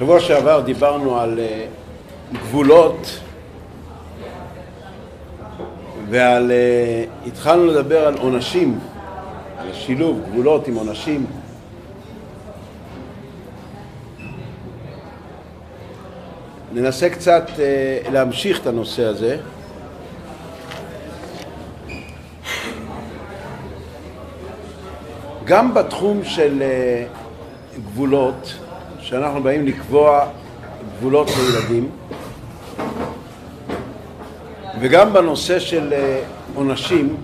שבוע שעבר דיברנו על גבולות ועל התחלנו לדבר על עונשים, על השילוב גבולות עם עונשים. ננסה קצת להמשיך את הנושא הזה. גם בתחום של גבולות, שאנחנו באים לקבוע גבולות לילדים, וגם בנושא של עונשים,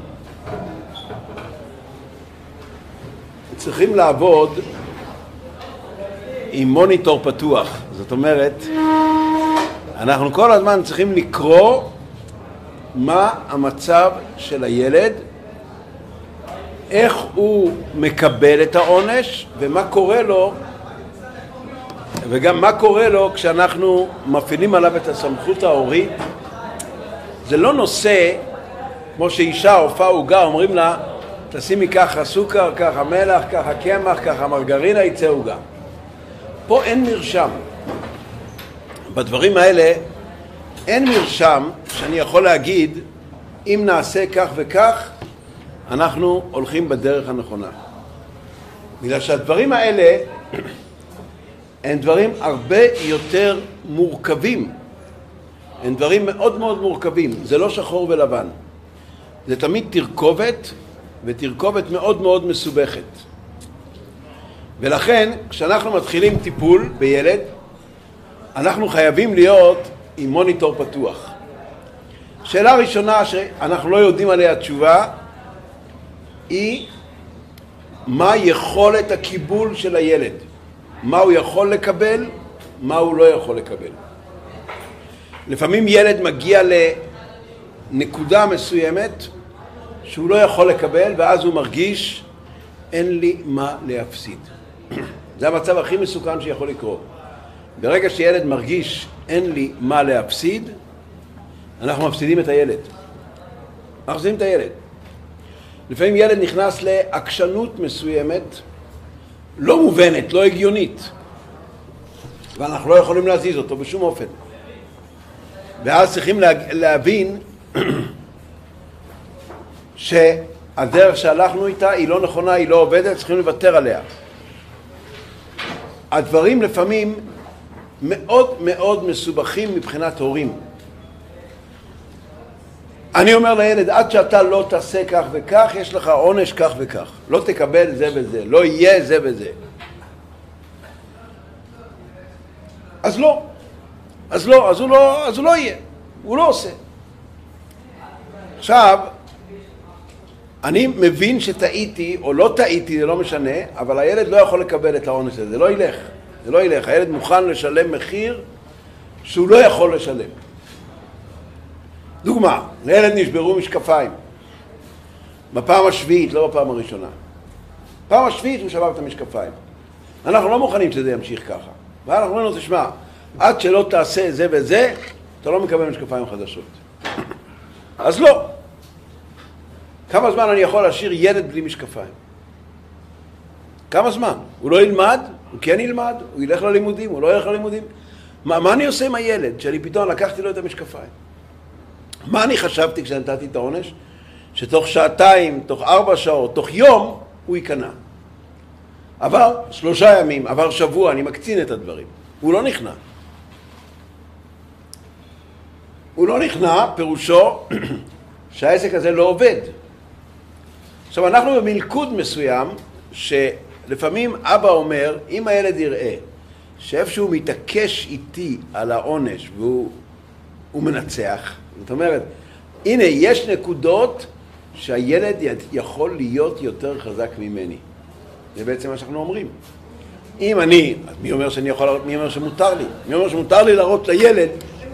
צריכים לעבוד עם מוניטור פתוח. זאת אומרת, אנחנו כל הזמן צריכים לקרוא מה המצב של הילד, איך הוא מקבל את העונש ומה קורה לו, וגם מה קורה לו כשאנחנו מפעילים עליו את הסמכות ההורית. זה לא נושא כמו שאישה עופה עוגה, אומרים לה תשימי ככה סוכר, ככה מלח, ככה קמח, ככה מרגרינה, יצא עוגה. פה אין מרשם. בדברים האלה אין מרשם שאני יכול להגיד אם נעשה כך וכך אנחנו הולכים בדרך הנכונה. בגלל שהדברים האלה הם דברים הרבה יותר מורכבים. הם דברים מאוד מאוד מורכבים. זה לא שחור ולבן. זה תמיד תרכובת, ותרכובת מאוד מאוד מסובכת. ולכן, כשאנחנו מתחילים טיפול בילד, אנחנו חייבים להיות עם מוניטור פתוח. שאלה ראשונה שאנחנו לא יודעים עליה תשובה, היא מה יכולת הקיבול של הילד. מה הוא יכול לקבל, מה הוא לא יכול לקבל. לפעמים ילד מגיע לנקודה מסוימת שהוא לא יכול לקבל, ואז הוא מרגיש אין לי מה להפסיד. זה המצב הכי מסוכן שיכול לקרות. ברגע שילד מרגיש אין לי מה להפסיד, אנחנו מפסידים את הילד. אנחנו מפסידים את הילד. לפעמים ילד נכנס לעקשנות מסוימת, לא מובנת, לא הגיונית, ואנחנו לא יכולים להזיז אותו בשום אופן. ואז צריכים להבין שהדרך שהלכנו איתה היא לא נכונה, היא לא עובדת, צריכים לוותר עליה. הדברים לפעמים מאוד מאוד מסובכים מבחינת הורים. אני אומר לילד, עד שאתה לא תעשה כך וכך, יש לך עונש כך וכך. לא תקבל זה וזה, לא יהיה זה וזה. אז לא. אז הוא לא יהיה. הוא לא עושה. עכשיו, אני מבין שטעיתי או לא טעיתי, זה לא משנה, אבל הילד לא יכול לקבל את העונש הזה. זה לא ילך. זה לא ילך. הילד מוכן לשלם מחיר שהוא לא יכול לשלם. דוגמה, לילד נשברו משקפיים. בפעם השביעית, לא בפעם הראשונה. בפעם השביעית הוא שבר את המשקפיים. אנחנו לא מוכנים שזה ימשיך ככה. ואנחנו אומרים לו, תשמע, עד שלא תעשה זה וזה, אתה לא מקבל משקפיים חדשות. אז לא. כמה זמן אני יכול להשאיר ילד בלי משקפיים? כמה זמן? הוא לא ילמד? הוא כן ילמד? הוא ילך ללימודים? הוא לא ילך ללימודים? מה אני עושה עם הילד? שאני פתאום לקחתי לו את המשקפיים. מה אני חשבתי כשנתתי את העונש? שתוך שעתיים, תוך 4 שעות, תוך יום, הוא ייכנע. עבר 3 ימים, עבר שבוע, אני מקצין את הדברים. הוא לא נכנע. הוא לא נכנע, פירושו שהעסק הזה לא עובד. עכשיו, אנחנו במלכוד מסוים, שלפעמים אבא אומר, אם הילד יראה שאיפשהו מתעקש איתי על העונש והוא מנצח, זאת אומרת, הנה, יש נקודות שהילד יכול להיות יותר חזק ממני. זה בעצם מה שאנחנו אומרים. אם אני, מי אומר שאני יכול, מי אומר שמותר לי? מי אומר שמותר לי להראות לילד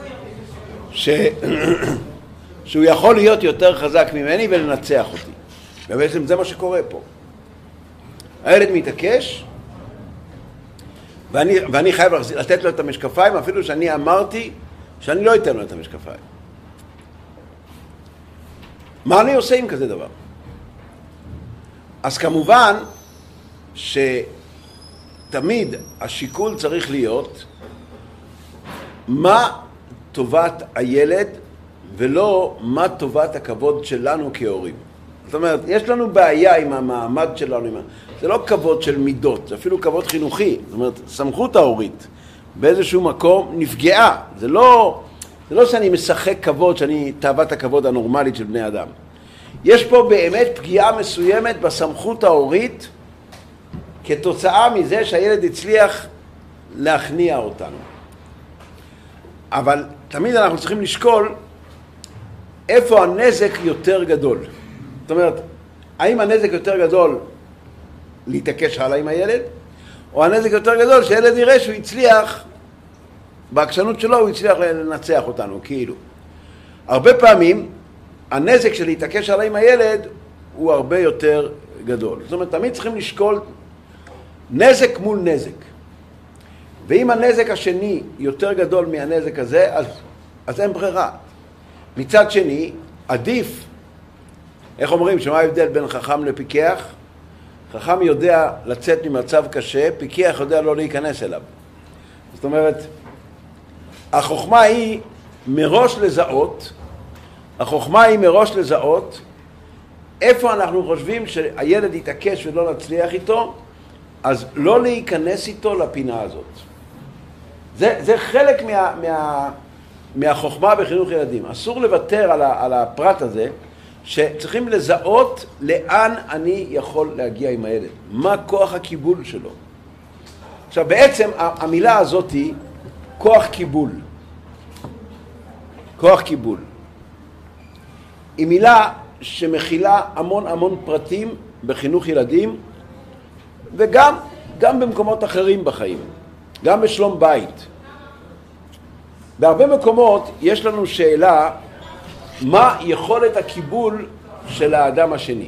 שהוא יכול להיות יותר חזק ממני ולנצח אותי. ובעצם זה מה שקורה פה. הילד מתעקש, ואני חייב לתת לו את המשקפיים, אפילו שאני אמרתי שאני לא אתן לו את המשקפיים. מה אני עושה עם כזה דבר? אז כמובן שתמיד השיקול צריך להיות מה טובת הילד ולא מה טובת הכבוד שלנו כהורים. זאת אומרת, יש לנו בעיה עם המעמד שלנו, זה לא כבוד של מידות, זה אפילו כבוד חינוכי. זאת אומרת, סמכות ההורית באיזשהו מקום נפגעה. זה לא שאני משחק כבוד, שאני תאוות הכבוד הנורמלית של בני אדם. יש פה באמת פגיעה מסוימת בסמכות ההורית כתוצאה מזה שהילד הצליח להכניע אותנו. אבל תמיד אנחנו צריכים לשקול איפה הנזק יותר גדול. זאת אומרת, האם הנזק יותר גדול להתעקש הלאה עם הילד, או הנזק יותר גדול שהילד יראה שהוא הצליח, בעקשנות שלו הוא הצליח לנצח אותנו, כאילו. הרבה פעמים הנזק של להתעקש הלאה עם הילד הוא הרבה יותר גדול. זאת אומרת, תמיד צריכים לשקול נזק מול נזק. ואם הנזק השני יותר גדול מהנזק הזה, אז אין ברירה. מצד שני, עדיף, איך אומרים, שמה ההבדל בין חכם לפיקח? חכם יודע לצאת ממצב קשה, פיקח יודע לא להיכנס אליו. זאת אומרת, החוכמה היא מראש לזהות, איפה אנחנו חושבים שהילד יתעקש ולא נצליח איתו, אז לא להיכנס איתו לפינה הזאת. זה חלק מהחוכמה בחינוך ילדים. אסור לוותר על הפרט הזה, שצריכים לזהות לאן אני יכול להגיע עם הילד. מה כוח הקיבול שלו. עכשיו, בעצם המילה הזאת היא כוח קיבול. כוח קיבול. היא מילה שמכילה המון פרטים בחינוך ילדים, וגם במקומות אחרים בחיים. גם בשלום בית. בהרבה מקומות יש לנו שאלה, מה יכולת הקיבול של האדם השני?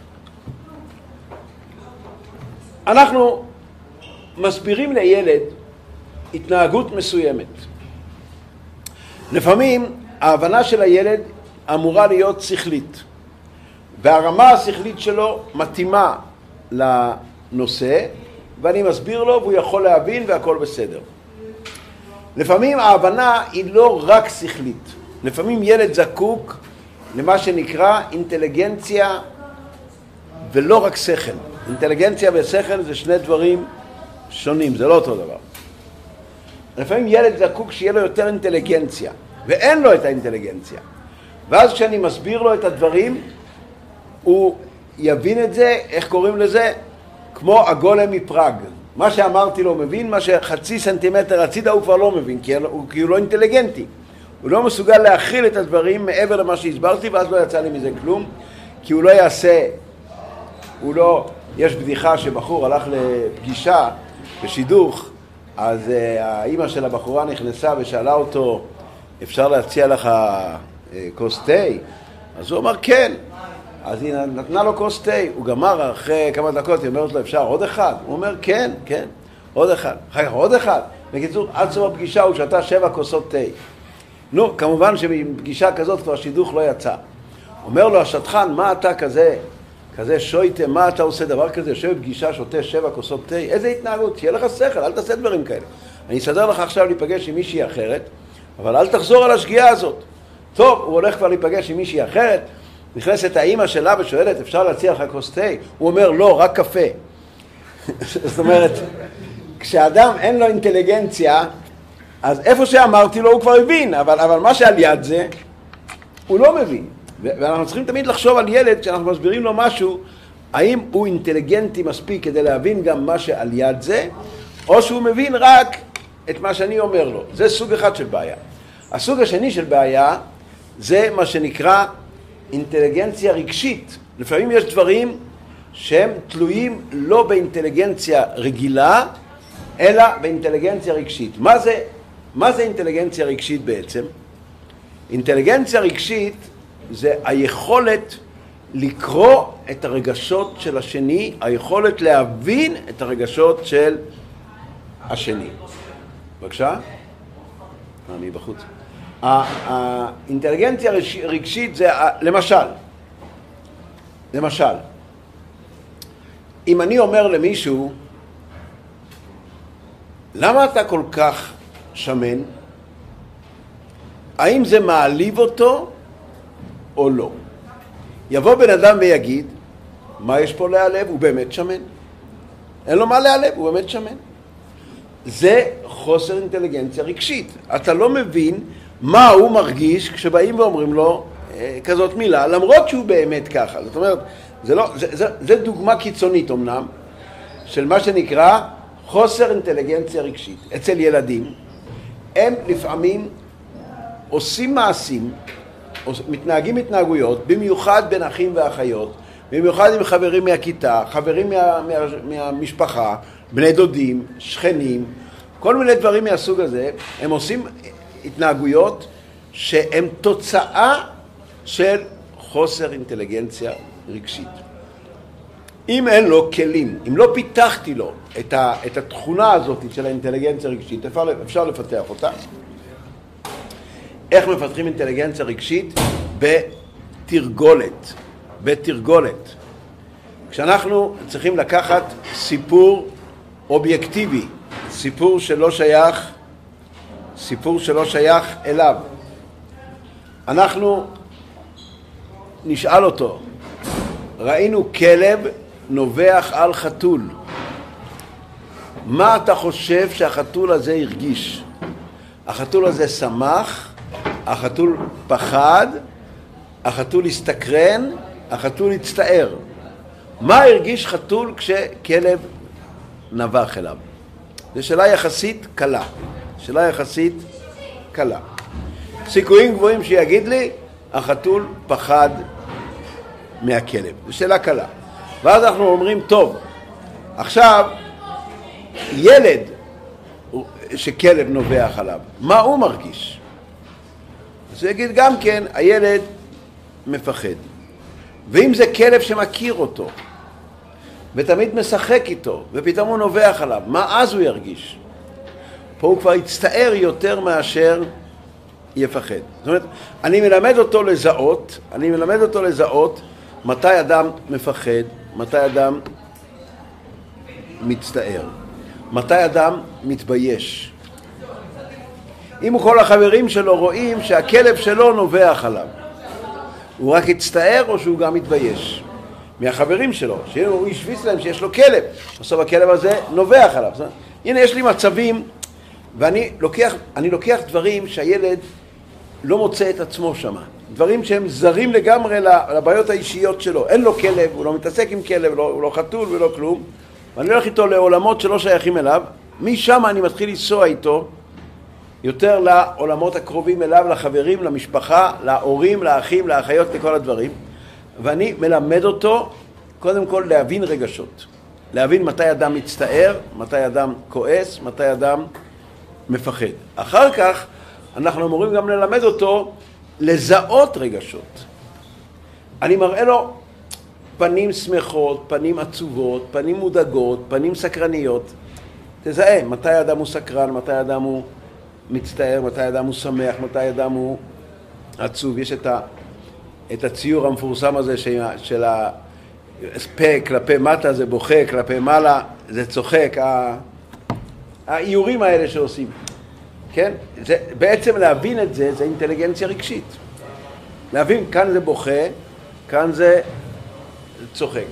אנחנו מסבירים לילד התנהגות מסוימת. לפעמים ההבנה של הילד אמורה להיות שכלית, והרמה השכלית שלו מתאימה לנושא, ואני מסביר לו והוא יכול להבין והכל בסדר. לפעמים ההבנה היא לא רק שכלית. לפעמים ילד זקוק למה שנקרא אינטליגנציה ולא רק שכל. אינטליגנציה ושכל זה שני דברים שונים, זה לא אותו דבר. לפעמים ילד זקוק שיהיה לו יותר אינטליגנציה, ואין לו את האינטליגנציה. ואז כשאני מסביר לו את הדברים, הוא יבין את זה, איך קוראים לזה? כמו הגולם מפראג. מה שאמרתי לו הוא מבין, מה שחצי סנטימטר הצידה הוא כבר לא מבין, כי הוא לא אינטליגנטי. הוא לא מסוגל להכיל את הדברים מעבר למה שהסברתי, ואז לא יצא לי מזה כלום, כי הוא לא יעשה, יש בדיחה שבחור הלך לפגישה בשידוך, אז האמא של הבחורה נכנסה ושאלה אותו, אפשר להציע לך כוס תה? אז הוא אמר כן. אז היא נתנה לו כוס תה, הוא גמר אחרי כמה דקות, היא אומרת לו, אפשר עוד אחד? הוא אומר, כן, עוד אחד. אחר כך עוד אחד. בקיצור, עד סוף הפגישה הוא שתה 7 כוסות תה. נו, כמובן שבפגישה כזאת כבר שידוך לא יצא. אומר לו השטחן, מה אתה כזה שויטה, מה אתה עושה דבר כזה? יושב בפגישה, שותה 7 כוסות תה, איזה התנהגות? שיהיה לך שכל, אל תעשה דברים כאלה. אני אסדר לך עכשיו להיפגש עם מישהי אחרת, אבל אל תחזור על השגיאה הזאת. טוב, הוא הולך כבר להיפגש עם מישהי אחרת, נכנסת האמא שלה ושואלת, אפשר להציע לך כוס תה? הוא אומר, לא, רק קפה. זאת אומרת, כשאדם אין לו אינטליגנציה, אז איפה שאמרתי לו הוא כבר הבין, אבל מה שעל יד זה, הוא לא מבין. ואנחנו צריכים תמיד לחשוב על ילד, כשאנחנו מסבירים לו משהו, האם הוא אינטליגנטי מספיק כדי להבין גם מה שעל יד זה, או שהוא מבין רק את מה שאני אומר לו. זה סוג אחד של בעיה. הסוג השני של בעיה, זה מה שנקרא אינטליגנציה רגשית. לפעמים יש דברים שהם תלויים לא באינטליגנציה רגילה, אלא באינטליגנציה רגשית. מה זה אינטליגנציה רגשית בעצם? אינטליגנציה רגשית זה היכולת לקרוא את הרגשות של השני, היכולת להבין את הרגשות של השני. בבקשה? אני בחוץ. האינטליגנציה רגשית זה, למשל, אם אני אומר למישהו, למה אתה כל כך שמן? האם זה מעליב אותו או לא. יבוא בן אדם ויגיד, מה יש פה להעלב? הוא באמת שמן. אין לו מה להעלב, הוא באמת שמן. זה חוסר אינטליגנציה רגשית. אתה לא מבין מה הוא מרגיש כשבאים ואומרים לו כזאת מילה, למרות שהוא באמת ככה. זאת אומרת, זה דוגמה קיצונית אמנם, של מה שנקרא חוסר אינטליגנציה רגשית. אצל ילדים, הם לפעמים עושים מעשים, מתנהגים התנהגויות, במיוחד בין אחים ואחיות, במיוחד עם חברים מהכיתה, חברים מהמשפחה, בני דודים, שכנים, כל מיני דברים מהסוג הזה, הם עושים התנהגויות שהן תוצאה של חוסר אינטליגנציה רגשית. אם אין לו כלים, אם לא פיתחתי לו את התכונה הזאת של האינטליגנציה רגשית, אפשר לפתח אותה. איך מפתחים אינטליגנציה רגשית? בתרגולת. כשאנחנו צריכים לקחת סיפור אובייקטיבי, סיפור שלא שייך אליו, אנחנו נשאל אותו, ראינו כלב נובח על חתול, מה אתה חושב שהחתול הזה הרגיש? החתול הזה שמח, החתול פחד, החתול הסתקרן, החתול הצטער. מה הרגיש חתול כשכלב נבח אליו? זו שאלה יחסית קלה. סיכויים גבוהים שיגיד לי, החתול פחד מהכלב. זו שאלה קלה. ואז אנחנו אומרים, טוב, עכשיו, ילד שכלב נובח עליו, מה הוא מרגיש? אז הוא יגיד גם כן, הילד מפחד. ואם זה כלב שמכיר אותו, ותמיד משחק איתו, ופתאום הוא נובח עליו, מה אז הוא ירגיש? פה הוא כבר יצטער יותר מאשר יפחד. זאת אומרת, אני מלמד אותו לזהות מתי אדם מפחד, מתי אדם מצטער, מתי אדם מתבייש. אם כל החברים שלו רואים שהכלב שלו נובח עליו, הוא רק יצטער או שהוא גם מתבייש מהחברים שלו, שהוא ישוויץ להם שיש לו כלב, בסוף הכלב הזה נובח עליו. הנה יש לי מצבים, ואני לוקח דברים שהילד לא מוצא את עצמו שם, דברים שהם זרים לגמרי לבעיות האישיות שלו. אין לו כלב, הוא לא מתעסק עם כלב, הוא לא חתול ולא כלום, ואני הולך איתו לעולמות שלא שייכים אליו. משם אני מתחיל לנסוע איתו יותר לעולמות הקרובים אליו, לחברים, למשפחה, להורים, לאחים, לאחיות, לכל הדברים. ואני מלמד אותו קודם כל להבין רגשות, להבין מתי אדם מצטער, מתי אדם כועס, מתי אדם מפחד. אחר כך אנחנו אמורים גם ללמד אותו לזהות רגשות. אני מראה לו פנים שמחות, פנים עצובות, פנים מודאגות, פנים סקרניות. תזהה מתי האדם הוא סקרן, מתי האדם הוא מצטער, מתי האדם הוא שמח, מתי האדם הוא עצוב. יש את הציור המפורסם הזה של הפה כלפי מטה זה בוכה, כלפי מעלה זה צוחק, האיורים האלה שעושים. כן? זה, בעצם להבין את זה, זה אינטליגנציה רגשית. להבין, כאן זה בוכה, כאן זה צוחק.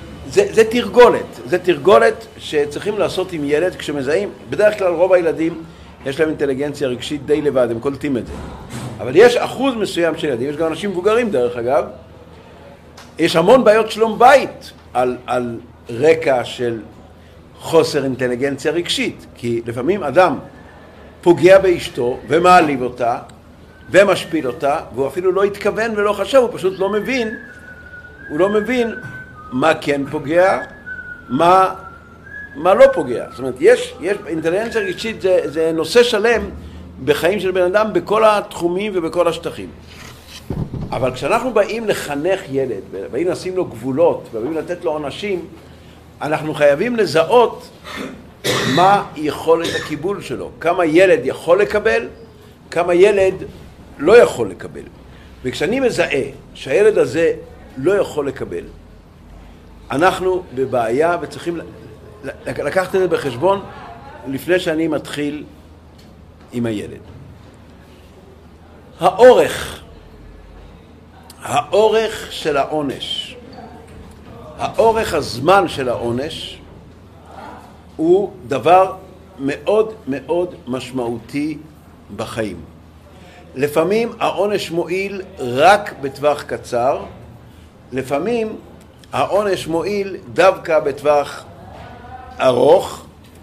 זה תרגולת שצריכים לעשות עם ילד כשמזהים. בדרך כלל רוב הילדים יש להם אינטליגנציה רגשית די לבד, הם קולטים את זה. אבל יש אחוז מסוים של ילדים, יש גם אנשים מבוגרים דרך אגב, יש המון בעיות שלום בית על רקע של חוסר אינטליגנציה רגשית. כי לפעמים אדם פוגע באשתו ומעליב אותה ומשפיל אותה, והוא אפילו לא התכוון ולא חשב, הוא פשוט לא מבין מה כן פוגע, מה לא פוגע. זאת אומרת, יש אינטליגנציה רגשית, זה נושא שלם בחיים של בן אדם בכל התחומים ובכל השטחים. אבל כשאנחנו באים לחנך ילד, באים לשים לו גבולות, ובאים לתת לו עונשים, אנחנו חייבים לזהות מה יכולת הקיבול שלו, כמה ילד יכול לקבל, כמה ילד לא יכול לקבל. וכשאני מזהה שהילד הזה לא יכול לקבל, אנחנו בבעיה וצריכים לקחת את זה בחשבון לפני שאני מתחיל עם הילד. האורך של העונש, האורך הזמן של העונש הוא דבר מאוד מאוד משמעותי בחיים. לפעמים העונש מועיל רק בטווח קצר, לפעמים העונש מועיל דווקא בטווח ארוך,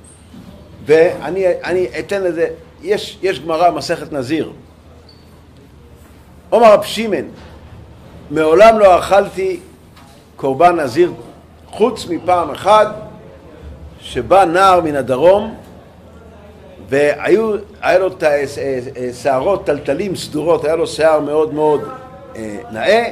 ואני אתן לזה, יש גמרא מסכת נזיר. אומר רב שמעון, מעולם לא אכלתי קורבן נזיר חוץ מפעם אחת שבא נער מן הדרום היה לו שערות טלטלים סדורות, היה לו שיער מאוד מאוד נאה,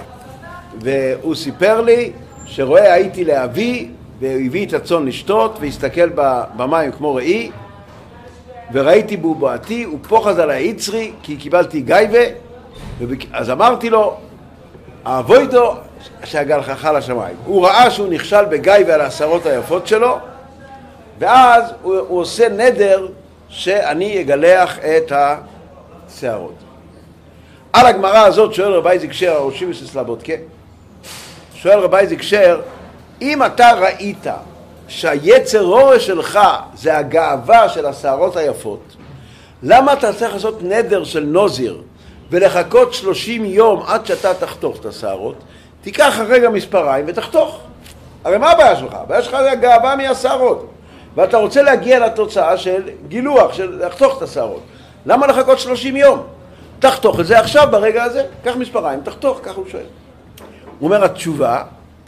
והוא סיפר לי שרואה הייתי לאבי והוא הביא את הצאן לשתות והסתכל במים כמו ראי, וראיתי בובעתי ופוחז על היצרי כי קיבלתי גייבה, אז אמרתי לו אבוידו שהגלחך לשמיים. הוא ראה שהוא נכשל בגייבה על השערות היפות שלו, ואז הוא עושה נדר שאני אגלח את השערות. על הגמרא הזאת שואל רבי אייזיק שר, הראשי מסלבודקה, שואל רבי אייזיק שר, אם אתה ראית שהיצר הורש שלך זה הגאווה של השערות היפות, למה אתה צריך לעשות נדר של נוזיר ולחכות 30 יום עד שאתה תחתוך את השערות? תיקח הרגע מספריים ותחתוך. הרי מה הבעיה שלך? הבעיה שלך זה הגאווה מהשערות, ואתה רוצה להגיע לתוצאה של גילוח, של לחתוך את השערות. למה לחכות 30 יום? תחתוך את זה עכשיו ברגע הזה, קח מספריים, תחתוך, כך הוא שואל. הוא אומר התשובה,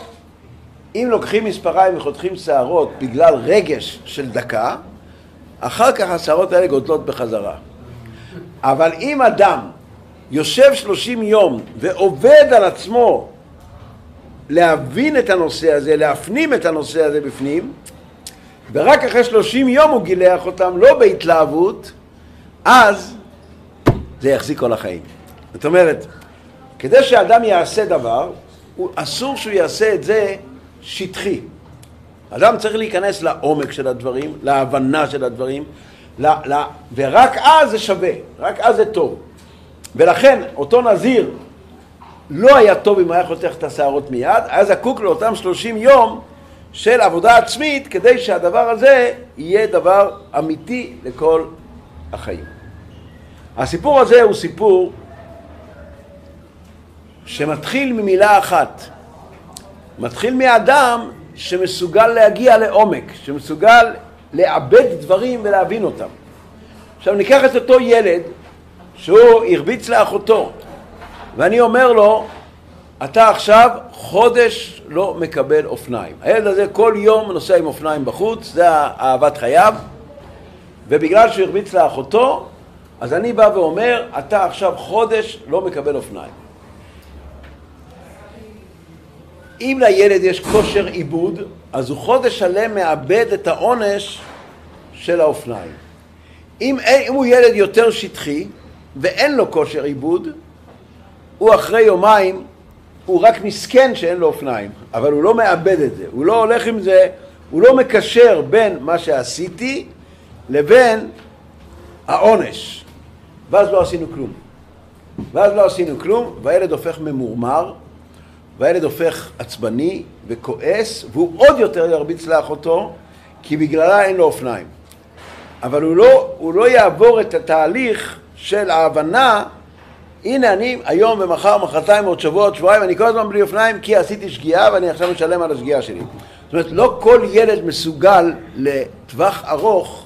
אם לוקחים מספריים וחותכים שערות בגלל רגש של דקה, אחר כך השערות האלה גודלות בחזרה. אבל אם אדם יושב 30 יום ועובד על עצמו להבין את הנושא הזה, להפנים את הנושא הזה בפנים, ורק אחרי 30 יום הוא גילח אותם, לא בהתלהבות, אז זה יחזיק כל החיים. זאת אומרת, כדי שאדם יעשה דבר, אסור שהוא יעשה את זה שטחי. אדם צריך להיכנס לעומק של הדברים, להבנה של הדברים, ורק אז זה שווה, רק אז זה טוב. ולכן אותו נזיר לא היה טוב אם היה חותך את השערות מיד, היה זקוק לאותם 30 יום של עבודה עצמית כדי שהדבר הזה יהיה דבר אמיתי לכל החיים. הסיפור הזה הוא סיפור שמתחיל ממילה אחת. מתחיל מאדם שמסוגל להגיע לעומק, שמסוגל לאבד דברים ולהבין אותם. עכשיו ניקח את אותו ילד שהוא הרביץ לאחותו, ואני אומר לו, אתה עכשיו חודש לא מקבל אופניים. הילד הזה כל יום נוסע עם אופניים בחוץ, זה אהבת חייו, ובגלל שהוא הרביץ לאחותו, אז אני בא ואומר, אתה עכשיו חודש לא מקבל אופניים. אם לילד יש כושר עיבוד, אז הוא חודש שלם מאבד את העונש של האופניים. אם הוא ילד יותר שטחי ואין לו כושר עיבוד, הוא אחרי יומיים, הוא רק מסכן שאין לו אופניים, אבל הוא לא מאבד את זה, הוא לא הולך עם זה, הוא לא מקשר בין מה שעשיתי לבין העונש. ואז לא עשינו כלום, והילד הופך ממורמר, והילד הופך עצבני וכועס, והוא עוד יותר ירביץ לאחותו, כי בגללה אין לו אופניים. אבל הוא לא יעבור את התהליך של ההבנה, הנה אני היום ומחר, מחרתיים, עוד שבוע, עוד שבועיים, אני כל הזמן בלי אופניים כי עשיתי שגיאה ואני עכשיו משלם על השגיאה שלי. זאת אומרת, לא כל ילד מסוגל לטווח ארוך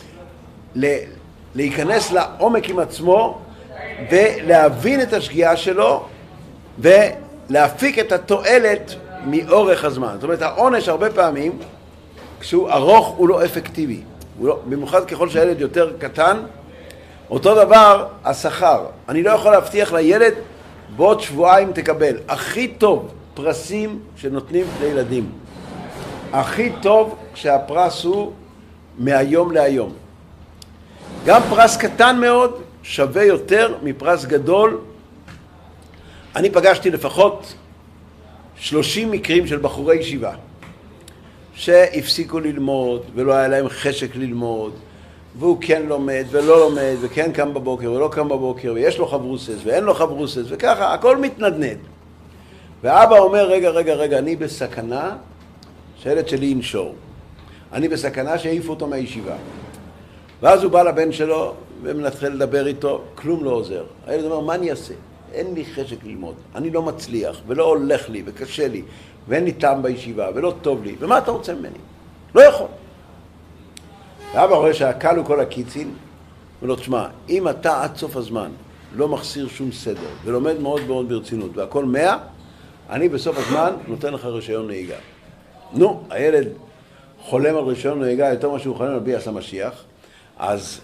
להיכנס לעומק עם עצמו ולהבין את השגיאה שלו ולהפיק את התועלת מאורך הזמן. זאת אומרת, העונש הרבה פעמים, כשהוא ארוך, הוא לא אפקטיבי. במיוחד ככל שהילד יותר קטן, אותו דבר השכר. אני לא יכול להבטיח לילד, בעוד שבועיים תקבל. הכי טוב פרסים שנותנים לילדים. הכי טוב כשהפרס הוא מהיום להיום. גם פרס קטן מאוד שווה יותר מפרס גדול. אני פגשתי לפחות 30 מקרים של בחורי ישיבה שהפסיקו ללמוד ולא היה להם חשק ללמוד, והוא כן לומד ולא לומד, וכן קם בבוקר ולא קם בבוקר, ויש לו חברוסס ואין לו חברוסס, וככה, הכל מתנדנד. ואבא אומר, רגע, אני בסכנה שהילד שלי ינשור. אני בסכנה שהעיפו אותו מהישיבה. ואז הוא בא לבן שלו ומנתחיל לדבר איתו, כלום לא עוזר. הילד אומר, מה אני אעשה? אין לי חשק ללמוד, אני לא מצליח, ולא הולך לי, וקשה לי, ואין לי טעם בישיבה, ולא טוב לי, ומה אתה רוצה ממני? לא יכול. ואבא רואה שהקל הוא כל הקיצין, ולא תשמע, אם אתה עד סוף הזמן לא מחסיר שום סדר, ולומד מאוד מאוד ברצינות, והכל 100, אני בסוף הזמן נותן לך רישיון נהיגה. נו, הילד חולם על רישיון נהיגה יותר מה שהוא חולם על ביאס המשיח, אז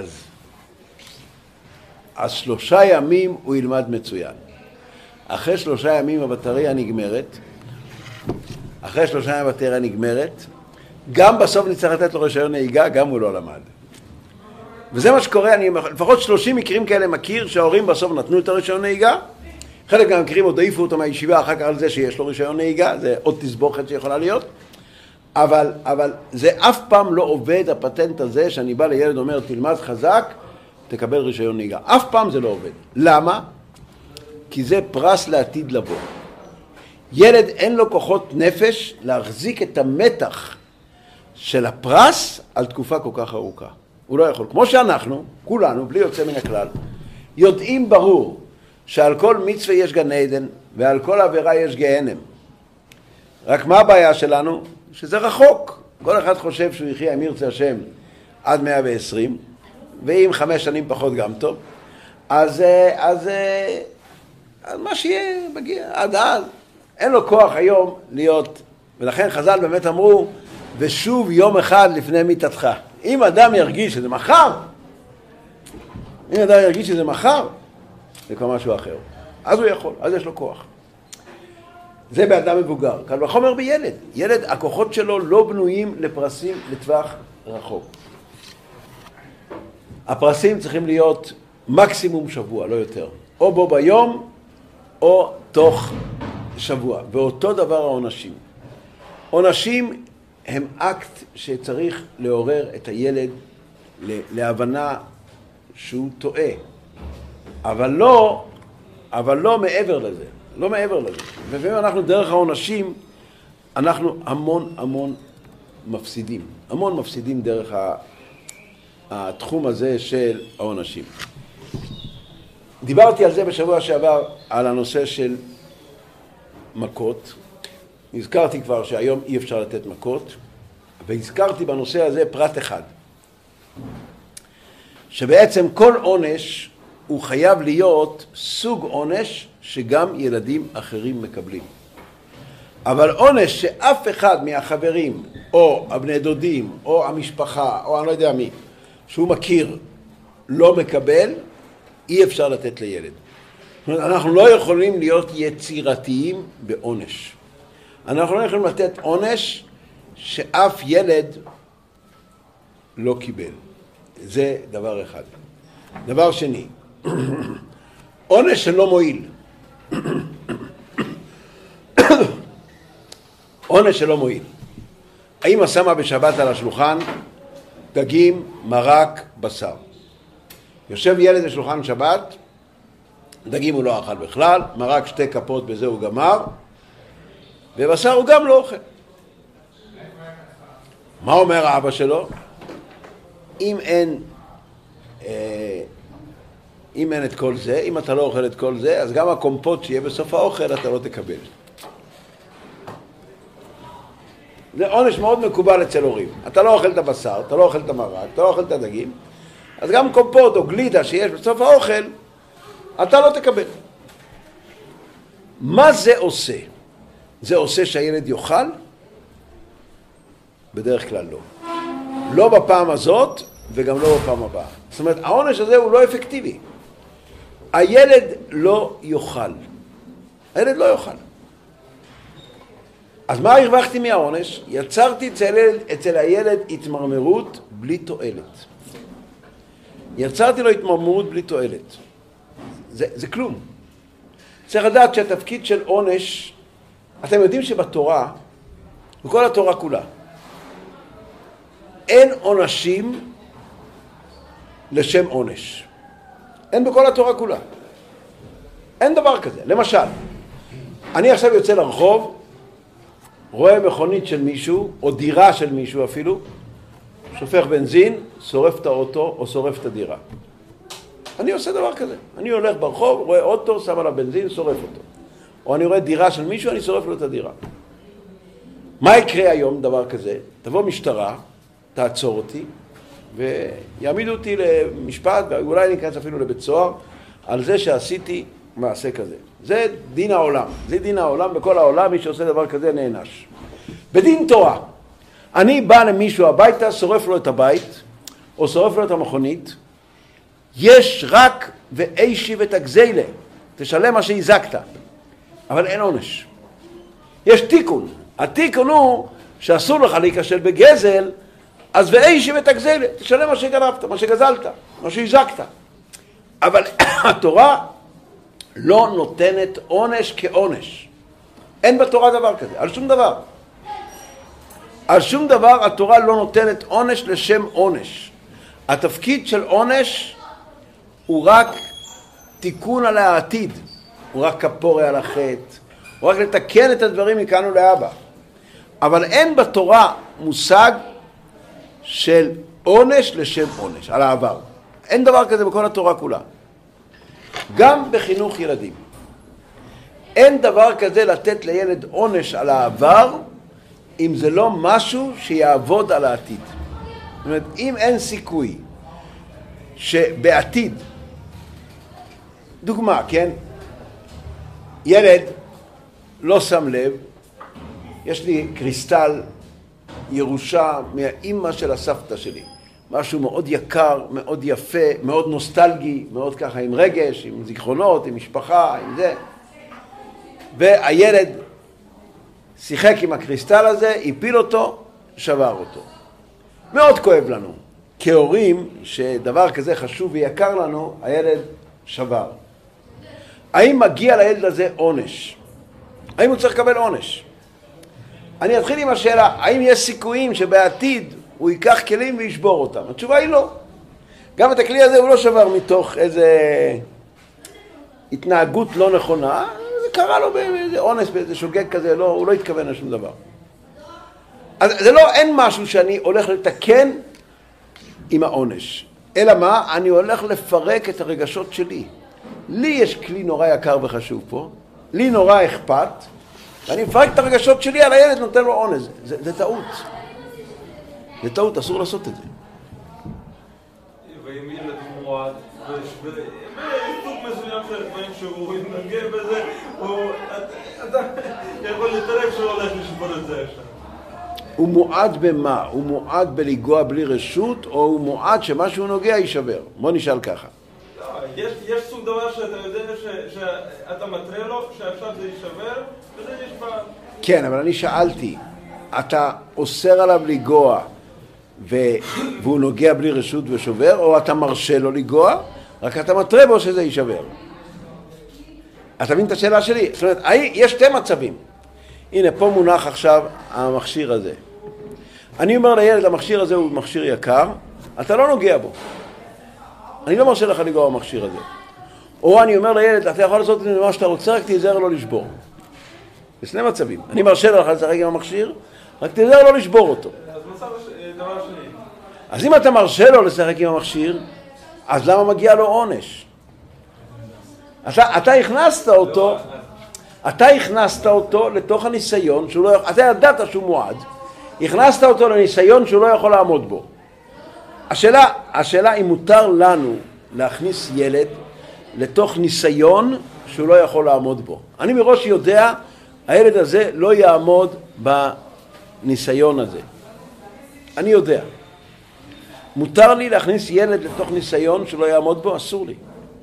3 ימים הוא ילמד מצוין. אחרי 3 ימים הבטריה נגמרת, גם בסוף נצטרך לתת לו רישיון נהיגה, גם הוא לא למד. וזה מה שקורה, אני לפחות 30 מקרים כאלה מכיר, שההורים בסוף נתנו את הרישיון נהיגה, חלק מהמקרים עוד העיפו אותו מהישיבה אחר כך על זה שיש לו רישיון נהיגה, זה עוד תסבוכת שיכולה להיות, אבל זה אף פעם לא עובד הפטנט הזה שאני בא לילד אומר תלמד חזק, תקבל רישיון נהיגה. אף פעם זה לא עובד. למה? כי זה פרס לעתיד לבוא. ילד אין לו כוחות נפש להחזיק את המתח של הפרס על תקופה כל כך ארוכה. הוא לא יכול. כמו שאנחנו, כולנו, בלי יוצא מן הכלל, יודעים ברור שעל כל מצווה יש גן עדן ועל כל עבירה יש גיהנם. רק מה הבעיה שלנו? שזה רחוק. כל אחד חושב שהוא יחיה אם ירצה השם עד 120, ואם 5 שנים פחות גם טוב, אז מה שיהיה מגיע. עד אז אין לו כוח היום להיות, ולכן חז"ל באמת אמרו, ושוב יום אחד לפני מיתתך. אם אדם ירגיש שזה מחר, זה כבר משהו אחר. אז הוא יכול, אז יש לו כוח. זה באדם מבוגר. קל וחומר בילד. ילד, הכוחות שלו לא בנויים לפרסים לטווח רחוק. הפרסים צריכים להיות מקסימום שבוע, לא יותר. או בו ביום, או תוך שבוע. ואותו דבר העונשים. עונשים הם אקט שצריך לעורר את הילד להבנה שהוא טועה. אבל לא מעבר לזה. לא מעבר לזה. ולפעמים אנחנו דרך העונשים, אנחנו המון מפסידים. המון מפסידים דרך התחום הזה של העונשים. דיברתי על זה בשבוע שעבר, על הנושא של מכות. הזכרתי כבר שהיום אי אפשר לתת מכות, והזכרתי בנושא הזה פרט אחד. שבעצם כל עונש הוא חייב להיות סוג עונש שגם ילדים אחרים מקבלים. אבל עונש שאף אחד מהחברים, או הבני דודים, או המשפחה, או אני לא יודע מי, שהוא מכיר, לא מקבל, אי אפשר לתת לילד. זאת אומרת, אנחנו לא יכולים להיות יצירתיים בעונש. אנחנו לא יכולים לתת עונש שאף ילד לא קיבל. זה דבר אחד. דבר שני, עונש שלא מועיל. עונש שלא מועיל. האמא שמה בשבת על השולחן דגים, מרק, בשר. יושב ילד בשולחן שבת, דגים הוא לא אכל בכלל, מרק 2 כפות בזה הוא גמר, ובשר הוא גם לא אוכל. מה אומר האבא שלו? אם אין את כל זה, אם אתה לא אוכל את כל זה, אז גם הקומפוט שיהיה בסוף האוכל אתה לא תקבל. זה עונש מאוד מקובל אצל הורים. אתה לא אוכל את הבשר, אתה לא אוכל את המרק, אתה לא אוכל את הדגים, אז גם קומפוט או גלידה שיש בסוף האוכל, אתה לא תקבל. מה זה עושה? זה עושה שהילד יאכל? בדרך כלל לא. לא בפעם הזאת וגם לא בפעם הבאה. זאת אומרת, העונש הזה הוא לא אפקטיבי. הילד לא יאכל. הילד לא יאכל. אז מה הרווחתי מהעונש? יצרתי אצל הילד התמרמרות בלי תועלת. יצרתי לו התמרמרות בלי תועלת. זה כלום. צריך לדעת שהתפקיד של עונש, אתם יודעים שבתורה, בכל התורה כולה, אין עונשים לשם עונש. אין בכל התורה כולה. אין דבר כזה. למשל, אני עכשיו יוצא לרחוב, רואה מכונית של מישהו, או דירה של מישהו אפילו, שופך בנזין, שורף את האוטו או שורף את הדירה. אני עושה דבר כזה. אני הולך ברחוב, רואה אוטו, שם עליו בנזין, שורף אותו. או אני רואה דירה של מישהו, אני שורף לו את הדירה. מה יקרה היום דבר כזה? תבוא משטרה, תעצור אותי, ויעמידו אותי למשפט, ואולי אני אכנס אפילו לבית סוהר, על זה שעשיתי מעשה כזה. זה דין העולם. זה דין העולם, בכל העולם מי שעושה דבר כזה נענש. בדין תורה, אני בא למישהו הביתה, שורף לו את הבית, או שורף לו את המכונית, יש רק ואישי ותגזילה, תשלם מה שהזקת, אבל אין עונש. יש תיקון. התיקון הוא שאסור לך להיכשל בגזל, אז ואישי ותגזילה, תשלם מה שגנבת, מה שגזלת, מה שהזקת. אבל התורה לא נותנת עונש כעונש. אין בתורה דבר כזה, על שום דבר. על שום דבר התורה לא נותנת עונש לשם עונש. התפקיד של עונש הוא רק תיקון על העתיד, הוא רק כפורה על החטא, הוא רק לתקן את הדברים מכאן ולהבא. אבל אין בתורה מושג של עונש לשם עונש, על העבר. אין דבר כזה בכל התורה כולה. גם בחינוך ילדים. אין דבר כזה לתת לילד עונש על העבר, אם זה לא משהו שיעבוד על העתיד. זאת אומרת, אם אין סיכוי שבעתיד, דוגמה, כן? ילד לא שם לב, יש לי קריסטל ירושה מהאימא של הסבתא שלי. משהו מאוד יקר, מאוד יפה, מאוד נוסטלגי, מאוד ככה עם רגש, עם זיכרונות, עם משפחה, עם זה. והילד שיחק עם הקריסטל הזה, הפיל אותו, שבר אותו. מאוד כואב לנו. כהורים, שדבר כזה חשוב ויקר לנו, הילד שבר. האם מגיע לילד הזה עונש? האם הוא צריך לקבל עונש? אני אתחיל עם השאלה, האם יש סיכויים שבעתיד הוא ייקח כלים וישבור אותם? התשובה היא לא. גם את הכלי הזה הוא לא שבר מתוך איזה התנהגות לא נכונה, זה קרה לו באיזה אונס, באיזה שוגג כזה, לא, הוא לא התכוון לשום דבר. אז זה לא, אין משהו שאני הולך לתקן עם העונש. אלא מה? אני הולך לפרק את הרגשות שלי. לי יש כלי נורא יקר וחשוב פה, לי נורא אכפת, ואני מפרק את הרגשות שלי על הילד, נותן לו עונש. זה טעות. זה טעות, אסור לעשות את זה. ואם ילד מועד, בסוג מסוים של דברים שהוא יתנגע בזה, אתה יכול להתערב שהוא הולך לשבור את זה עכשיו. הוא מועד במה? הוא מועד בלגוע בלי רשות, או הוא מועד שמשהו נוגע יישבר? בוא נשאל ככה. יש סוג דבר שאתה יודע שאתה מטרה לו, שעכשיו זה יישבר, וזה נשבר. כן, אבל אני שאלתי, אתה אוסר עליו לגוע והוא נוגע בלי רשות ושובר, או אתה מרשה לו לגוע, רק אתה מטרה בו שזה יישבר? אתה מבין את השאלה שלי? זאת אומרת, יש שתי מצבים. הנה, פה מונח עכשיו המכשיר הזה. אני אומר לילד, המכשיר הזה הוא מכשיר יקר, אתה לא נוגע בו. אני לא מרשה לך לגוע במכשיר הזה. או אני אומר לילד, אתה יכול לעשות מה שאתה רוצה, רק תיזהר לא לשבור. בשני מצבים. אני מרשה לך לשחק עם המכשיר, רק תיזהר לא לשבור אותו. אז מצב דבר שני. אז אם אתה מרשה לו לשחק עם המכשיר, אז למה מגיע לו עונש? אתה הכנסת אותו לתוך הניסיון, אתה ידעת שהוא מועד, הכנסת אותו לניסיון שהוא לא יכול לעמוד בו. השאלה אם מותר לנו להכניס ילד לתוך ניסיון שהוא לא יכול לעמוד בו. אני מראש יודע, הילד הזה לא יעמוד בניסיון הזה. אני יודע. מותר לי להכניס ילד לתוך ניסיון שלא יעמוד בו? אסור לי.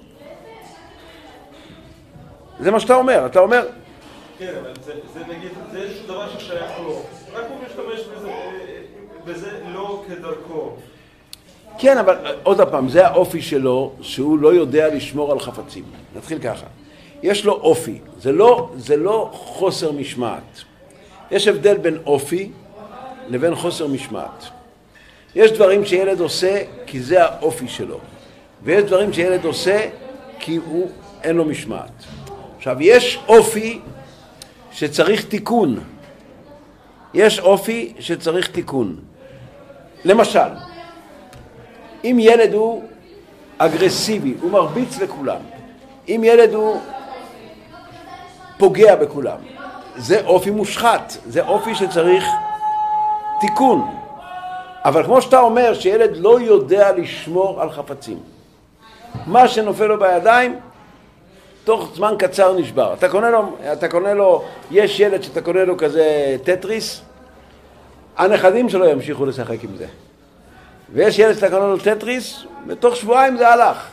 זה מה שאתה אומר. אתה אומר... כן, אבל זה נגיד, זה איזשהו דבר ששייך לו. רק הוא משתמש בזה לא כדרכו. כן, אבל עוד הפעם, זה האופי שלו, שהוא לא יודע לשמור על חפצים. נתחיל ככה. יש לו אופי. זה לא חוסר משמעת. יש הבדל בין אופי לבין חוסר משמעת. יש דברים שילד עושה כי זה האופי שלו. ויש דברים שילד עושה כי הוא אין לו משמעת. עכשיו, יש אופי שצריך תיקון. יש אופי שצריך תיקון. למשל, אם ילד הוא אגרסיבי, הוא מרביץ לכולם, אם ילד הוא פוגע בכולם, זה אופי מושחת, זה אופי שצריך תיקון. אבל כמו שאתה אומר שילד לא יודע לשמור על חפצים, מה שנופל לו בידיים תוך זמן קצר נשבר. אתה קונה לו, יש ילד שאתה קונה לו כזה טטריס, הנכדים שלו ימשיכו לשחק עם זה. ויש ילד שאתה קונה לו טטריס, בתוך שבועיים זה הלך.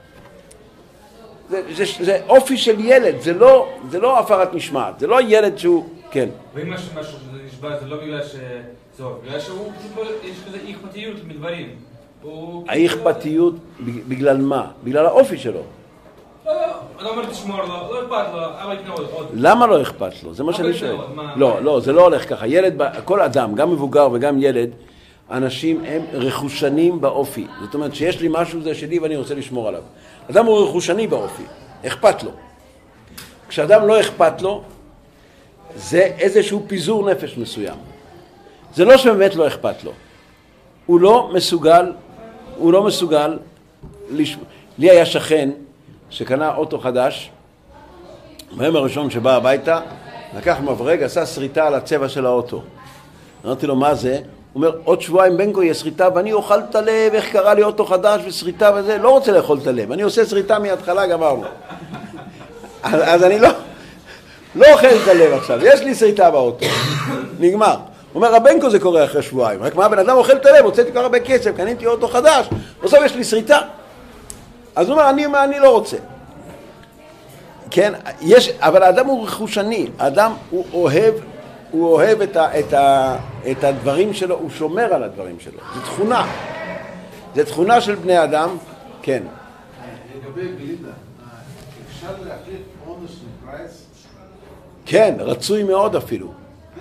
זה אופי של ילד, זה לא הפרת משמעת, זה לא ילד שהוא, כן. ואם משהו שזה נשבר, זה לא בגלל בגלל שהוא פשוט יש כזה אי-אכפתיות מדברים. האי-אכפתיות בגלל מה? בגלל האופי שלו. אני אומר תשמור לו, לא אכפת לו, אבל יקנה עוד. למה לא אכפת לו? זה מה שאני שואל. לא, זה לא הולך ככה. ילד, כל אדם, גם מבוגר וגם ילד, אנשים הם רכושנים באופי. זאת אומרת שיש לי משהו זה שלי ואני רוצה לשמור עליו. אדם הוא רכושני באופי, אכפת לו. כשאדם לא אכפת לו, זה איזשהו פיזור נפש מסוים. זה לא שבאמת לא אכפת לו. הוא לא מסוגל לי היה שכן שקנה אוטו חדש, ביום הראשון שבא הביתה, לקח מברג, עשה שריטה על הצבע של האוטו. אמרתי לו, מה זה? הוא אומר, עוד שבועיים בנקו יהיה שריטה, ואני אוכל את הלב, איך קרה לי אוטו חדש ושריטה וזה, לא רוצה לאכול את הלב, אני עושה שריטה מההתחלה, גמרנו. אז אני לא אוכל את הלב עכשיו, יש לי שריטה באוטו, נגמר. הוא אומר, הבנקו זה קורה אחרי שבועיים, רק מה, בן אדם אוכל את הלב, הוצאתי כל הרבה כסף, קניתי אוטו חדש, בסוף יש לי שריטה. אז הוא אומר, אני לא רוצה. כן, אבל האדם הוא רכושני, האדם הוא אוהב את הדברים שלו, הוא שומר על הדברים שלו. זה תכונה של בני אדם, כן. לגבי גלידה, אפשר להחליט עונש לפרייס? כן, רצוי מאוד אפילו.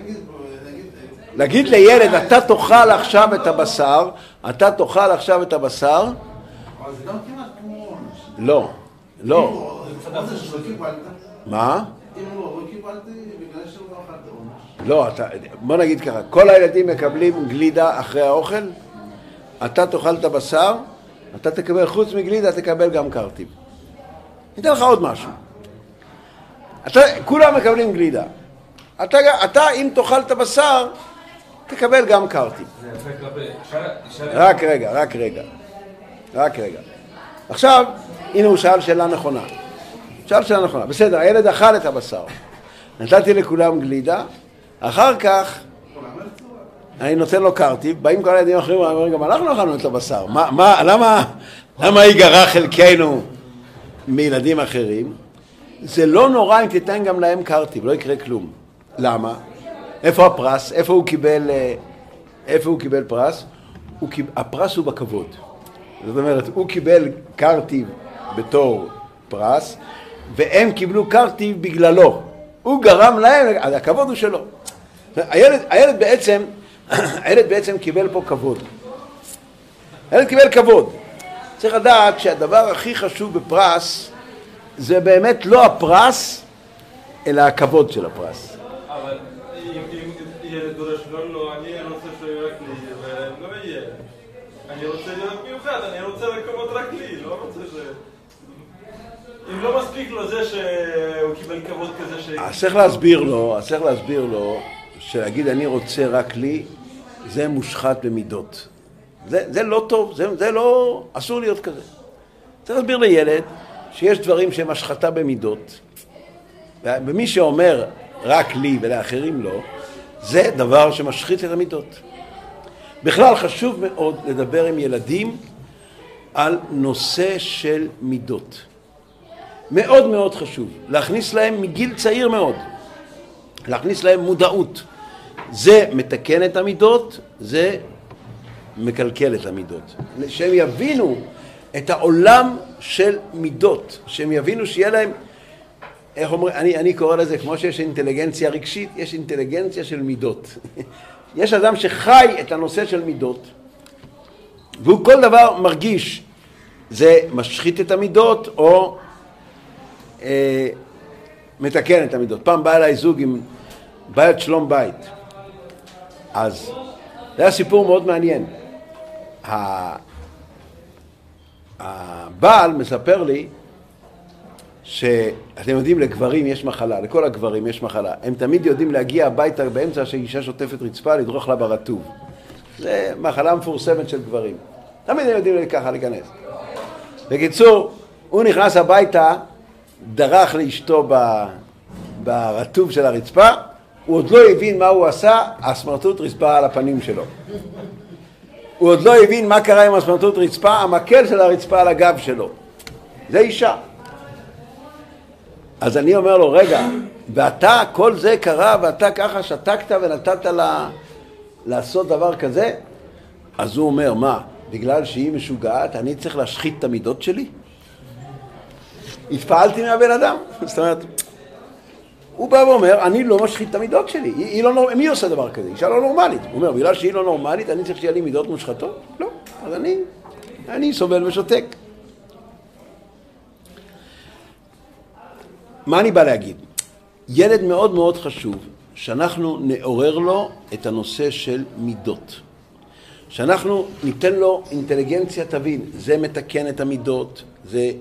להגיד לילד, אתה תאכל עכשיו את הבשר, אבל זה גם כמעט כמו עונש. לא. עונש לא קיבלת? מה? אם לא קיבלתי, בגלל שלא אכלת עונש. לא, בוא נגיד ככה, כל הילדים מקבלים גלידה אחרי האוכל, אתה תאכל את הבשר, אתה תקבל, חוץ מגלידה תקבל גם קרטיב. ניתן לך עוד משהו. כולם מקבלים גלידה. אתה אם תאכל את הבשר, תקבל גם קרטיב. רק רגע. עכשיו, הנה הוא שאל שאלה נכונה. בסדר, הילד אכל את הבשר. נתתי לכולם גלידה, אחר כך אני נותן לו קרטיב, באים כל הילדים אחרים ואומרים, גם אנחנו אכלנו את הבשר. למה ייגרע חלקנו מילדים אחרים? זה לא נורא אם תיתן גם להם קרטיב, לא יקרה כלום. למה? איפה הפרס? איפה הוא קיבל פרס? הפרס הוא בכבוד. זאת אומרת, הוא קיבל קרטיב בתור פרס, והם קיבלו קרטיב בגללו. הוא גרם להם, הכבוד הוא שלו. הילד בעצם קיבל פה כבוד. הילד קיבל כבוד. צריך לדעת שהדבר הכי חשוב בפרס, זה באמת לא הפרס, אלא הכבוד של הפרס. אבל אם ילד דורש, לא, אני רוצה שיהיה רק לי, ולא יהיה. אני רוצה להיות מיוחד, אני רוצה לקוות רק לי, לא רוצה ש... אם לא מספיק לו זה שהוא קיבל כבוד כזה ש... אז צריך להסביר לו שלהגיד אני רוצה רק לי, זה מושחת במידות. זה לא טוב, זה לא... אסור להיות כזה. צריך להסביר לילד שיש דברים שהם השחתה במידות, ומי שאומר רק לי ולאחרים לא, זה דבר שמשחית את המידות. בכלל חשוב מאוד לדבר עם ילדים על נושא של מידות. מאוד מאוד חשוב. להכניס להם מגיל צעיר מאוד. להכניס להם מודעות. זה מתקן את המידות, זה מקלקל את המידות. שהם יבינו את העולם של מידות. שהם יבינו שיהיה להם, איך אומרים, אני קורא לזה, כמו שיש אינטליגנציה רגשית, יש אינטליגנציה של מידות. יש אדם שחי את הנושא של מידות, והוא כל דבר מרגיש זה משחית את המידות או מתקן את המידות. פעם בא אליי זוג עם בעיית שלום בית. אז זה היה סיפור מאוד מעניין. הבעל מספר לי שאתם יודעים, לגברים יש מחלה, לכל הגברים יש מחלה. הם תמיד יודעים להגיע הביתה באמצע שאישה שוטפת רצפה, לדרוך לה ברטוב. זה מחלה מפורסמת של גברים. תמיד הם יודעים ככה להיכנס. בקיצור, הוא נכנס הביתה, דרך לאשתו ברטוב של הרצפה, הוא עוד לא הבין מה הוא עשה, הסמרטוט רצפה על הפנים שלו. הוא עוד לא הבין מה קרה עם הסמרטוט רצפה, המקל של הרצפה על הגב שלו. זה אישה. אז אני אומר לו, רגע, ואתה, כל זה קרה, ואתה ככה שתקת ונתת לה לעשות דבר כזה? אז הוא אומר, מה, בגלל שהיא משוגעת, אני צריך להשחית את המידות שלי? התפעלתי מהבן אדם. זאת אומרת, הוא בא ואומר, אני לא משחית את המידות שלי. היא לא נורמלית. מי עושה דבר כזה? אישה לא נורמלית. הוא אומר, בגלל שהיא לא נורמלית, אני צריך שיהיה לי מידות מושחתות? לא. אז אני סובל ושותק. מה אני בא להגיד? ילד מאוד מאוד חשוב שאנחנו נעורר לו את הנושא של מידות. שאנחנו ניתן לו אינטליגנציה, תבין, זה מתקן את המידות, זה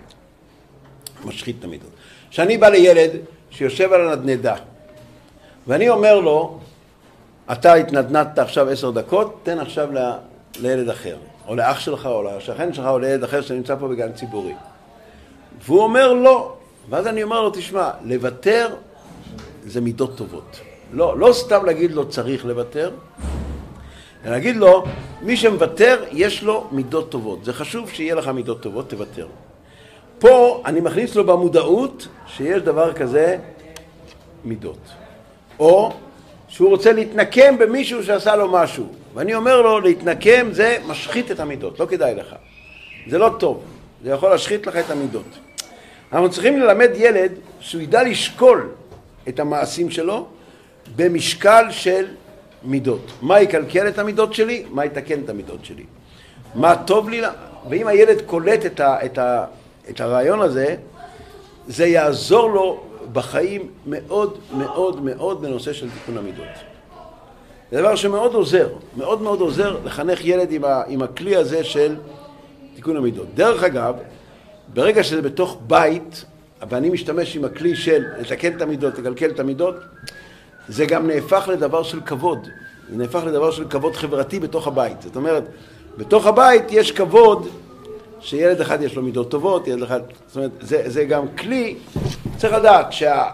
משחית את המידות. שאני בא לילד שיושב על הנדנדה, ואני אומר לו, אתה התנדנדת עכשיו 10 דקות, תן עכשיו לילד אחר, או לאח שלך, או לשכן שלך, או לילד אחר שנמצא פה בגן ציבורי. והוא אומר לא, ואז אני אומר לו, תשמע, לוותר זה מידות טובות. לא סתם להגיד לו צריך לוותר, אלא להגיד לו, מי שמוותר יש לו מידות טובות. זה חשוב שיהיה לך מידות טובות, תוותר. פה אני מכניס לו במודעות שיש דבר כזה מידות. או שהוא רוצה להתנקם במישהו שעשה לו משהו. ואני אומר לו, להתנקם זה משחית את המידות, לא כדאי לך. זה לא טוב, זה יכול להשחית לך את המידות. אנחנו צריכים ללמד ילד שהוא ידע לשקול את המעשים שלו במשקל של מידות. מה יקלקל את המידות שלי? מה יתקן את המידות שלי? מה טוב לי? ואם הילד קולט את הרעיון הזה, זה יעזור לו בחיים מאוד מאוד מאוד בנושא של תיקון המידות. זה דבר שמאוד עוזר, מאוד מאוד עוזר לחנך ילד עם הכלי הזה של תיקון המידות. דרך אגב, ברגע שזה בתוך בית, ואני משתמש עם הכלי של לתקן את המידות, לקלקל את המידות, זה גם נהפך לדבר של כבוד. זה נהפך לדבר של כבוד חברתי בתוך הבית. זאת אומרת, בתוך הבית יש כבוד שילד אחד יש לו מידות טובות, ילד אחד, זאת אומרת, זה גם כלי, צריך לדעת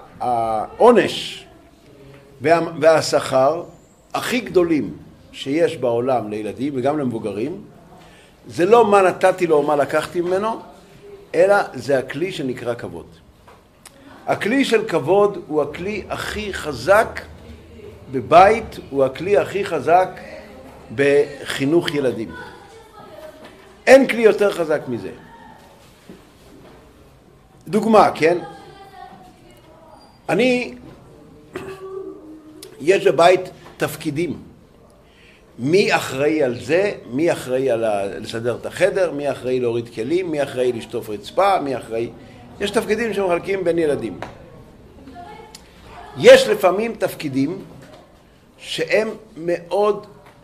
שהעונש והשכר הכי גדולים שיש בעולם לילדים וגם למבוגרים, זה לא מה נתתי לו או מה לקחתי ממנו, אלא זה הכלי שנקרא כבוד. הכלי של כבוד הוא הכלי הכי חזק בבית, הוא הכלי הכי חזק בחינוך ילדים. אין כלי יותר חזק מזה. דוגמה, כן? יש בבית תפקידים. מי אחראי על זה? מי אחראי על לסדר את החדר? מי אחראי להוריד כלים? מי אחראי לשטוף רצפה? מי אחראי? יש תפקידים שמחלקים בין ילדים. יש לפעמים תפקידים שהם מאוד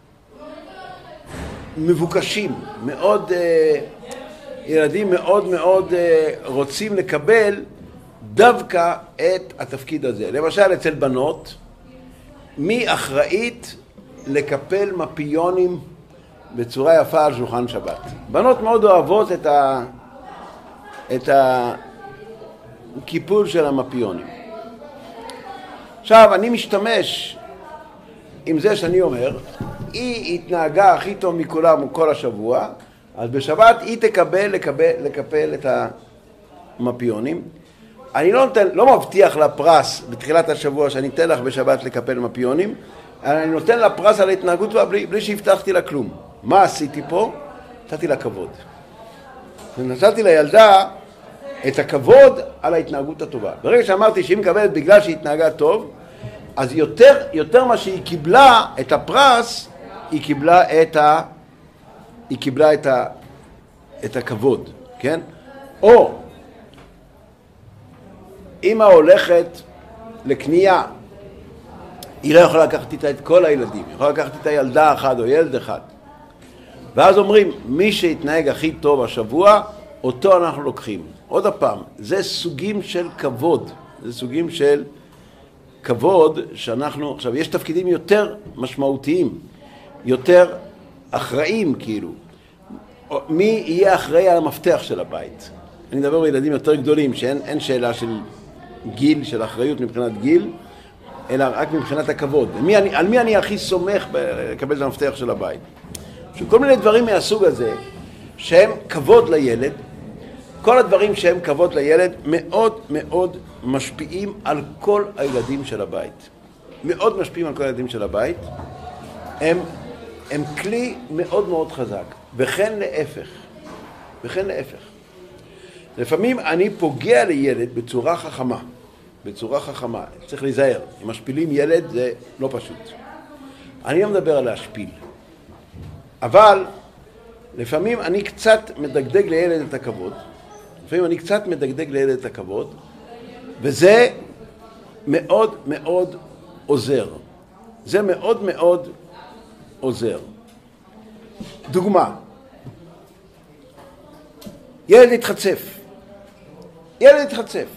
מבוקשים, מאוד, ילדים מאוד מאוד רוצים לקבל דווקא את התפקיד הזה. למשל אצל בנות, מי אחראית לקפל מפיונים בצורה יפה על שולחן שבת. בנות מאוד אוהבות את הקיפול של המפיונים. עכשיו, אני משתמש עם זה שאני אומר, היא התנהגה הכי טוב מכולם כל השבוע, אז בשבת היא לקפל את המפיונים. אני לא מבטיח לה פרס בתחילת השבוע שאני אתן לך בשבת לקפל מפיונים, אני נותן לה פרס על ההתנהגות בלי שהבטחתי לה כלום. מה עשיתי פה? נתתי לה כבוד. ונתתי לילדה את הכבוד על ההתנהגות הטובה. ברגע שאמרתי שהיא מקבלת בגלל שהיא התנהגה טוב, אז יותר מה שהיא קיבלה את הפרס, היא קיבלה את הכבוד, כן? או אמא הולכת לקנייה, היא לא יכולה לקחת איתה את כל הילדים, היא יכולה לקחת איתה ילדה אחת או ילד אחד. ואז אומרים, מי שהתנהג הכי טוב השבוע, אותו אנחנו לוקחים. עוד הפעם, זה סוגים של כבוד, זה סוגים של כבוד שאנחנו, עכשיו יש תפקידים יותר משמעותיים, יותר אחראים כאילו. מי יהיה אחראי על המפתח של הבית? אני מדבר בילדים יותר גדולים, שאין שאלה של גיל, של אחריות מבחינת גיל, אלא רק מבחינת הכבוד. על מי אני הכי סומך לקבל את המפתח של הבית? כל מיני דברים מהסוג הזה, שהם כבוד לילד, כל הדברים שהם כבוד לילד מאוד מאוד משפיעים על כל הילדים של הבית. מאוד משפיעים על כל הילדים של הבית. הם כלי מאוד מאוד חזק, וכן להפך. וכן להפך. לפעמים אני פוגע לילד בצורה חכמה. בצורה חכמה. צריך להיזהר. אם משפילים ילד זה לא פשוט. אני לא מדבר על להשפיל. אבל לפעמים אני קצת מדגדג לילד את הכבוד. לפעמים אני קצת מדגדג לילד את הכבוד. וזה מאוד מאוד עוזר. זה מאוד מאוד עוזר. דוגמה. ילד התחצף. ילד התחצף.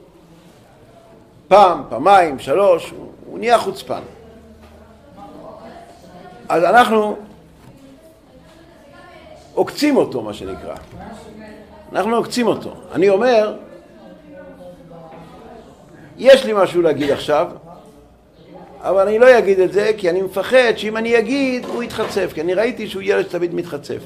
פעם, פעמיים, שלוש, הוא נהיה חוצפן. אז אנחנו עוקצים אותו, מה שנקרא. אנחנו עוקצים אותו. אני אומר, יש לי משהו להגיד עכשיו, אבל אני לא אגיד את זה, כי אני מפחד שאם אני אגיד, הוא יתחצף, כי אני ראיתי שהוא ילד שתמיד מתחצף.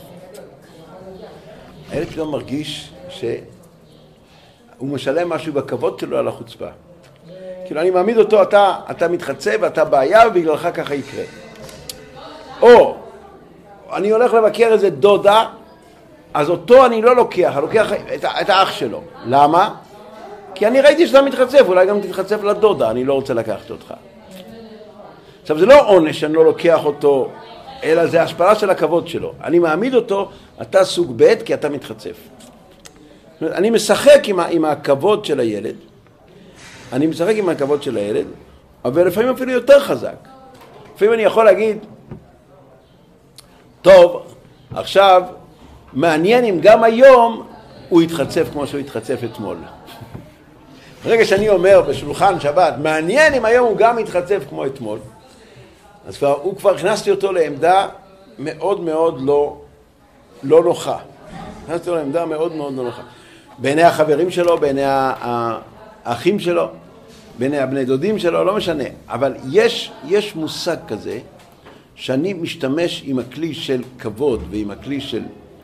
הילד לא מרגיש שהוא משלם משהו בכבוד שלו על החוצפה. כאילו אני מעמיד אותו, אתה מתחצף ואתה בעיה ובגללך ככה יקרה. או אני הולך לבקר איזה דודה, אז אותו אני לא לוקח, אני לוקח את האח שלו. למה? כי אני ראיתי שאתה מתחצף, אולי גם תתחצף לדודה, אני לא רוצה לקחת אותך. עכשיו זה לא עונש שאני לא לוקח אותו, אלא זה השפעה של הכבוד שלו. אני מעמיד אותו, אתה סוג ב' כי אתה מתחצף. אני משחק עם הכבוד של הילד, אני משחק עם הכבוד של הילד, אבל לפעמים אפילו יותר חזק. לפעמים אני יכול להגיד, טוב, עכשיו מעניין אם גם היום הוא יתחצף כמו שהוא יתחצף אתמול. ברגע שאני אומר בשולחן שבת, מעניין אם היום הוא גם יתחצף כמו אתמול, אז הוא כבר הכנסתי אותו לעמדה מאוד מאוד לא נוחה. הכנסתי אותו לעמדה מאוד מאוד לא נוחה. בעיני החברים שלו, בעיני האחים שלו, בעיני הבני דודים שלו, לא משנה. אבל יש מושג כזה, שאני משתמש עם הכלי של כבוד ועם הכלי של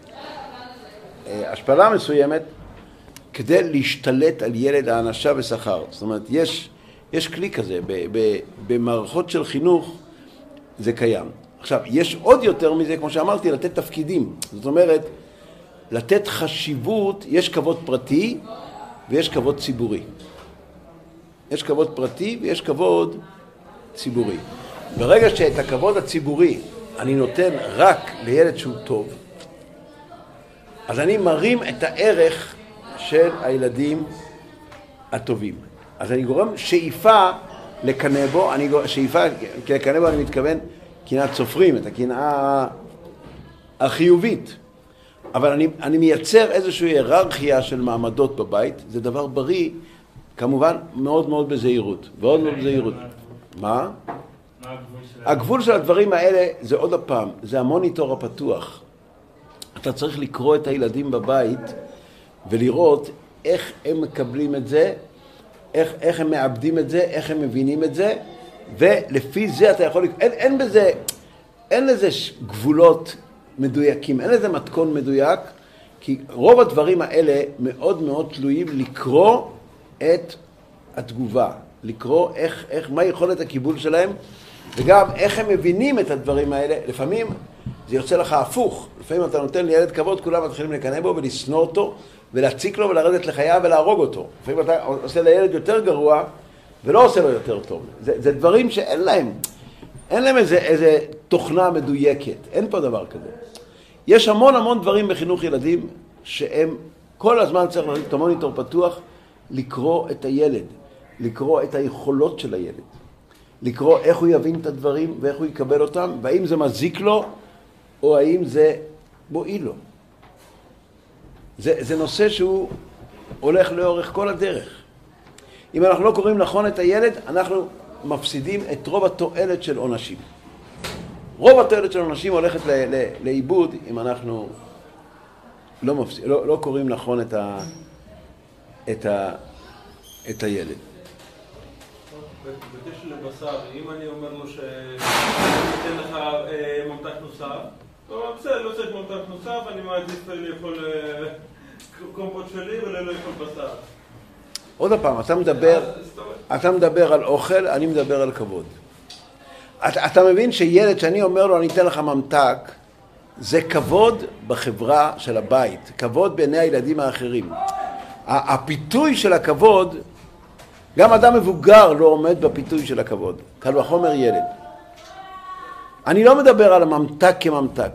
השפלה מסוימת, כדי להשתלט על ילד האנשה ושכר. זאת אומרת, יש כלי כזה, במערכות של חינוך זה קיים. עכשיו, יש עוד יותר מזה, כמו שאמרתי, לתת תפקידים. זאת אומרת, לתת חשיבות, יש כבוד פרטי ויש כבוד ציבורי. יש כבוד פרטי ויש כבוד ציבורי. ברגע שאת הכבוד הציבורי אני נותן רק לילד שהוא טוב, אז אני מרים את הערך של הילדים הטובים. אז אני גורם שאיפה לקנא בו, שאיפה לקנא בו אני מתכוון קנאת סופרים, את הקנאה החיובית. אבל אני מייצר איזושהי היררכיה של מעמדות בבית, זה דבר בריא, כמובן מאוד מאוד בזהירות, ועוד מאוד בזהירות. מה? הגבול של הדברים האלה זה עוד הפעם, זה המוניטור הפתוח. אתה צריך לקרוא את הילדים בבית ולראות איך הם מקבלים את זה, איך הם מאבדים את זה, איך הם מבינים את זה, ולפי זה אתה יכול... אין לזה גבולות מדויקים, אין לזה מתכון מדויק, כי רוב הדברים האלה מאוד מאוד תלויים לקרוא את התגובה, לקרוא מה יכולת הקיבול שלהם, וגם איך הם מבינים את הדברים האלה. לפעמים זה יוצא לך הפוך, לפעמים אתה נותן לילד כבוד, כולם מתחילים לקנא בו ולשנוא אותו, ולהציק לו ולרדת לחייו ולהרוג אותו. לפעמים אתה עושה לילד יותר גרוע, ולא עושה לו יותר טוב. זה דברים שאין להם, אין להם איזה תוכנה מדויקת, אין פה דבר כזה. יש המון המון דברים בחינוך ילדים שהם כל הזמן צריך להחזיק את המוניטור פתוח, לקרוא את הילד, לקרוא את היכולות של הילד, לקרוא איך הוא יבין את הדברים ואיך הוא יקבל אותם, והאם זה מזיק לו או האם זה מועיל לו. זה נושא שהוא הולך לאורך כל הדרך. אם אנחנו לא קוראים נכון את הילד, אנחנו מפסידים את רוב התועלת של עונשים. רוב התועלת של עונשים הולכת לאיבוד אם אנחנו לא קוראים נכון את הילד. בקשר לבשר, אם אני אומר לו שאתן לך ממתק נוסף, בסדר, לא צריך ממתק נוסף, אני מעדיף לאכול קומפוט שלי ולא לאכול בשר. עוד פעם, אתה מדבר על אוכל, אני מדבר על כבוד. אתה מבין שילד שאני אומר לו אני אתן לך ממתק, זה כבוד בחברה של הבית, כבוד בעיני הילדים האחרים. הפיתוי של הכבוד, גם אדם מבוגר לא עומד בפיתוי של הכבוד, קל וחומר ילד. אני לא מדבר על הממתק כממתק.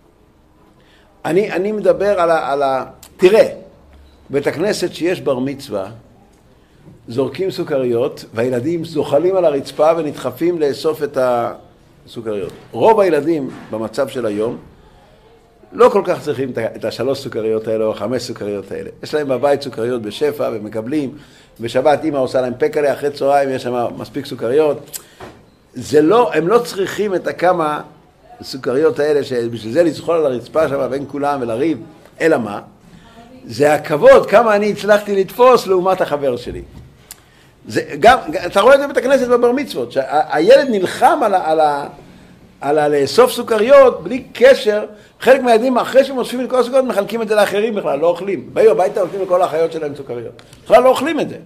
אני מדבר על תראה, בית הכנסת שיש בר מצווה, זורקים סוכריות, והילדים זוחלים על הרצפה ונדחפים לאסוף את הסוכריות. רוב הילדים במצב של היום לא כל כך צריכים את 3 סוכריות האלה או 5 סוכריות האלה. יש להם בבית סוכריות בשפע ומקבלים, בשבת אמא עושה להם פקלה, אחרי צהריים יש שם מספיק סוכריות. הם לא צריכים את הכמה סוכריות האלה שבשביל זה לזחול על הרצפה שם בין כולם ולריב. אלא מה? זה הכבוד, כמה אני הצלחתי לתפוס לעומת החבר שלי. אתה רואה את זה בית הכנסת בבר מצוות, שהילד נלחם על לאסוף סוכריות בלי קשר. חלק מהילדים אחרי שהם אוספים את כל הסוכריות מחלקים את זה לאחרים בכלל, לא אוכלים. באים הביתה אוכלים לכל האחיות שלהם סוכריות. בכלל לא אוכלים את זה.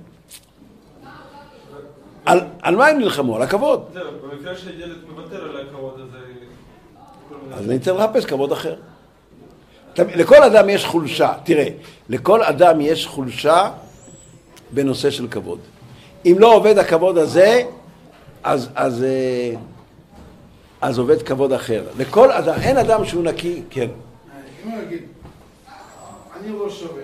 על מה הם נלחמו? על הכבוד. זהו, במקרה שילד מוותר על הכבוד הזה... אז אני צריך לחפש כבוד אחר. לכל אדם יש חולשה, תראה, לכל אדם יש חולשה בנושא של כבוד. אם לא עובד הכבוד הזה, אז עובד כבוד אחר. לכל אדם, אין אדם שהוא נקי, כן. אם הוא יגיד, אני לא שווה,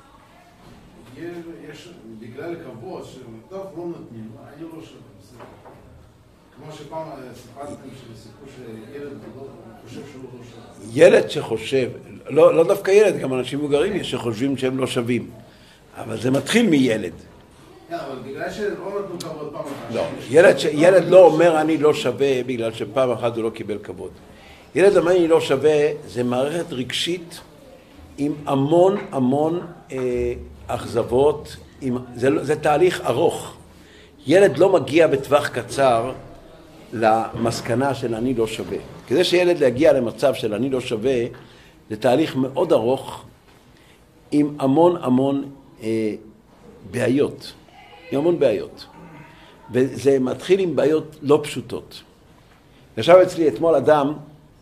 יש בגלל כבוד שטוב לא נותנים, אני לא שווה, בסדר. כמו שפעם סיפרתם שסיפור שילד חושב שהוא לא שווה. ילד שחושב, לא דווקא ילד, גם אנשים מבוגרים שחושבים שהם לא שווים. אבל זה מתחיל מילד. אבל בגלל שלא נתנו כבוד פעם אחת. לא, ילד לא אומר אני לא שווה בגלל שפעם אחת הוא לא קיבל כבוד. ילד אומר אני לא שווה, זה מערכת רגשית עם המון אכזבות, זה תהליך ארוך. ילד לא מגיע בטווח קצר למסקנה של אני לא שווה. כדי שילד להגיע למצב של אני לא שווה, זה תהליך מאוד ארוך עם המון בעיות. עם המון בעיות. וזה מתחיל עם בעיות לא פשוטות. ישב אצלי אתמול אדם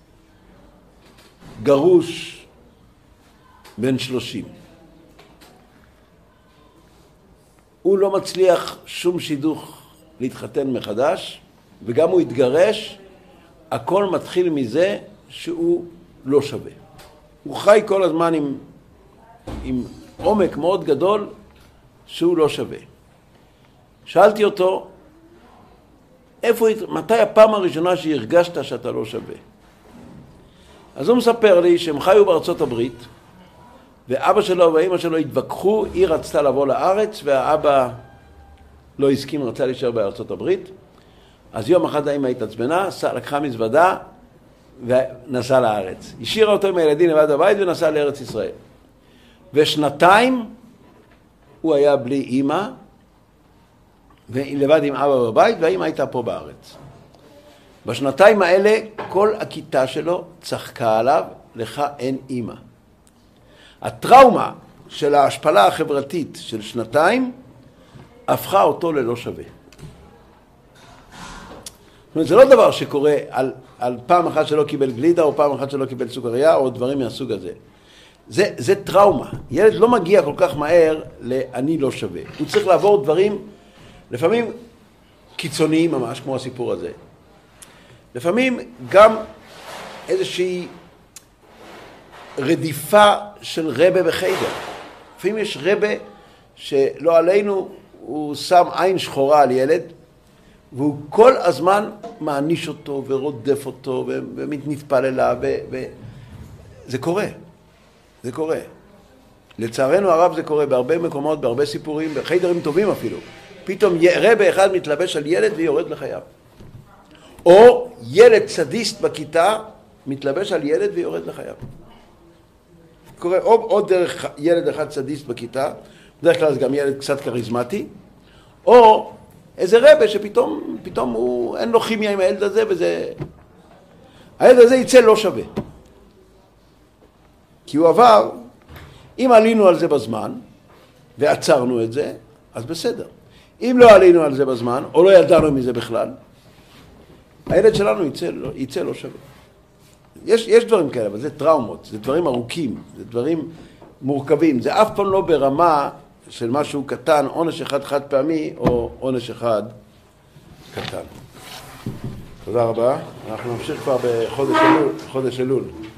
גרוש בן 30. הוא לא מצליח שום שידוך להתחתן מחדש, וגם הוא התגרש, הכל מתחיל מזה שהוא לא שווה. הוא חי כל הזמן עם עומק מאוד גדול שהוא לא שווה. שאלתי אותו, מתי הפעם הראשונה שהרגשת שאתה לא שווה? אז הוא מספר לי שהם חיו בארצות הברית, ואבא שלו ואמא שלו התווכחו, היא רצתה לבוא לארץ, והאבא לא הסכים, רצה להישאר בארצות הברית. אז יום אחד האמא התעצבנה, לקחה מזוודה ונסעה לארץ. השאירה אותו עם הילדים לבד בבית ונסעה לארץ ישראל. ושנתיים הוא היה בלי אמא, ולבד עם אבא בבית, והאמא הייתה פה בארץ. בשנתיים האלה כל הכיתה שלו צחקה עליו, לך אין אמא. הטראומה של ההשפלה החברתית של שנתיים הפכה אותו ללא שווה. זאת אומרת, זה לא דבר שקורה על פעם אחת שלא קיבל גלידה, או פעם אחת שלא קיבל סוכריה, או דברים מהסוג הזה. זה טראומה. ילד לא מגיע כל כך מהר ל"אני לא שווה". הוא צריך לעבור דברים, לפעמים קיצוניים ממש, כמו הסיפור הזה. לפעמים גם איזושהי רדיפה של רבה בחדר. לפעמים יש רבה שלא עלינו, הוא שם עין שחורה על ילד, והוא כל הזמן מעניש אותו ורודף אותו ומתפלל אליו, זה קורה, זה קורה. לצערנו הרב זה קורה בהרבה מקומות, בהרבה סיפורים, בחיידרים טובים אפילו. פתאום רבה אחד מתלבש על ילד ויורד לחייו. או ילד סדיסט בכיתה מתלבש על ילד ויורד לחייו. קורה או דרך ילד אחד סדיסט בכיתה, בדרך כלל זה גם ילד קצת כריזמטי, או איזה רבה שפתאום הוא, אין לו כימיה עם הילד הזה, הילד הזה יצא לא שווה. כי הוא עבר, אם עלינו על זה בזמן, ועצרנו את זה, אז בסדר. אם לא עלינו על זה בזמן, או לא ידענו מזה בכלל, הילד שלנו יצא לא שווה. יש דברים כאלה, אבל זה טראומות, זה דברים ארוכים, זה דברים מורכבים. זה אף פעם לא ברמה של משהו קטן, עונש אחד חד פעמי, או עונש אחד קטן. תודה רבה. אנחנו נמשיך כבר בחודש אלול.